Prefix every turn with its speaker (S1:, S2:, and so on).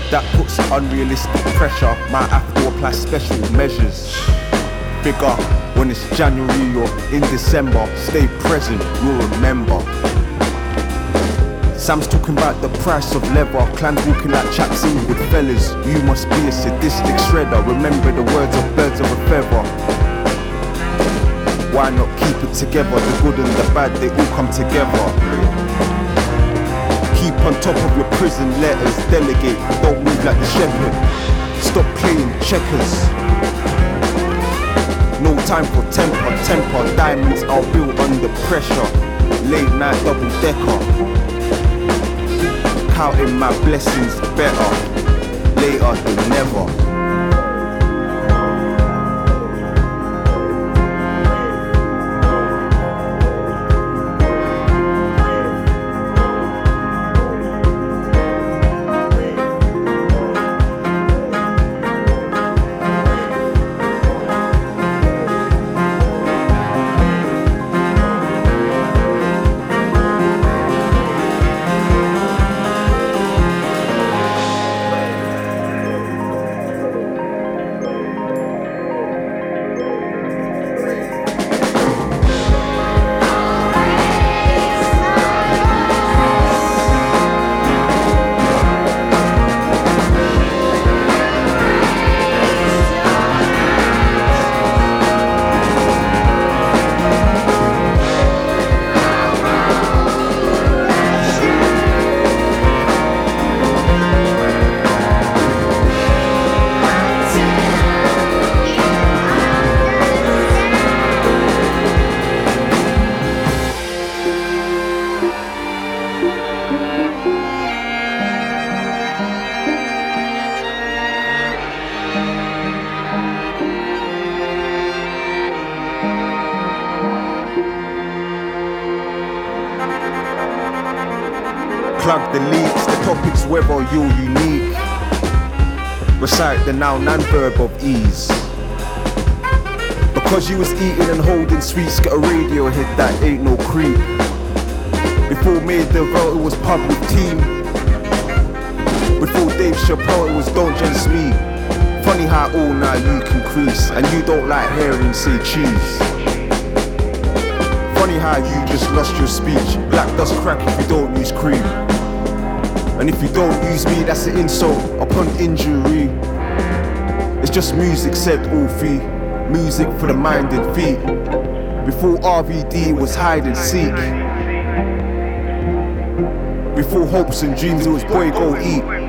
S1: That puts unrealistic pressure. Might have to apply special measures. Figure when it's January or in December, stay present, you'll remember. Sam's talking about the price of leather. Clans walking like chaps in with fellas. You must be a sadistic shredder. Remember the words of birds of a feather. Why not keep it together? The good and the bad, they all come together. Keep on top of your prison letters. Delegate, don't move like the shepherd. Stop playing checkers. No time for temper. Diamonds are built under pressure. Late night double decker. Counting my blessings better. Later than never. Plug the leaks, the topics whether you're unique. Recite the noun and verb of ease. Because you was eating and holding sweets, get a radio hit that ain't no creep. Before Made the Vote it was Public Team. Before Dave Chappelle it was Don't Just Me. Funny how all now you can crease, and you don't like hearing say cheese. Funny how you just lost your speech. Black does crack if you don't use cream. And if you don't use me, that's an insult upon injury. It's just music said all free. Music for the mind and feet. Before RVD was hide and seek. Before hopes and dreams it was boy go eat.